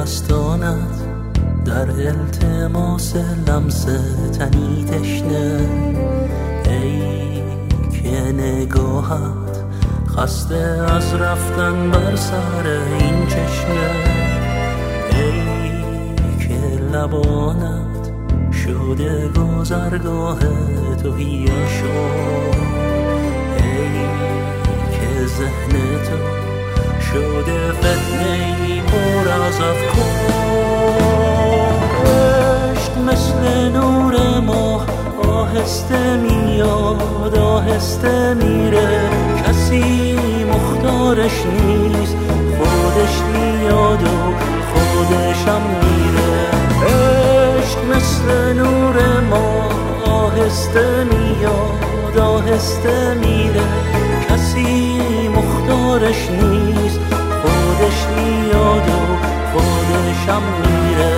دستانت در التماس لمس تنی تشنه، ای که نگاهت خسته از رفتن بر سر این چشمه، ای که لبانت شده گذرگاه تهیه‌شان، ای که ذهن تو شده فتنه‌ای پر از افکار. عشق مثل نور ماه آهسته میاد آهسته میره، کسی مختارش نیست، خودش میاد و خودشم میره. عشق مثل نور ماه آهسته میاد آهسته میره، کسی مختارش نیست، خودش میاد و خودشم میره.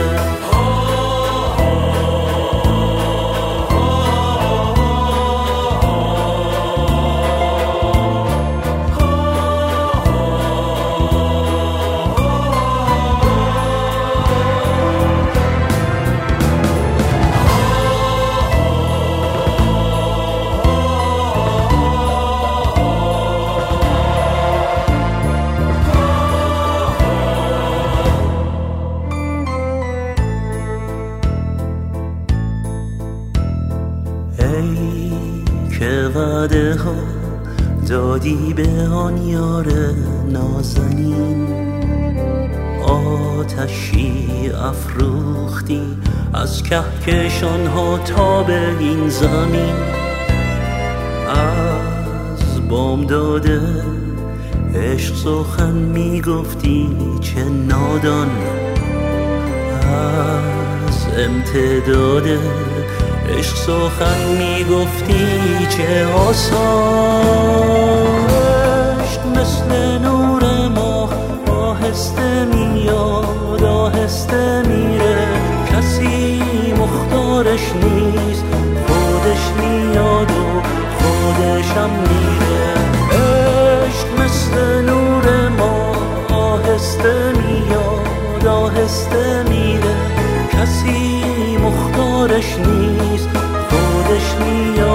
ای که وعده ها دادی به آن یار نازنین، آتشی افروختی از کهکشان ها تا به این زمین. از بامداد عشق سخن میگفتی چه نادان، از امتداد عشق سخن میگفتی چه آسان. عشق مثل نور ماه آهسته میاد آهسته میره، کسی مختارش نیست، خودش میاد و خودشم میره. عشق مثل نور ماه آهسته میاد آهسته میره، کسی مختارش نیست، خودش میاد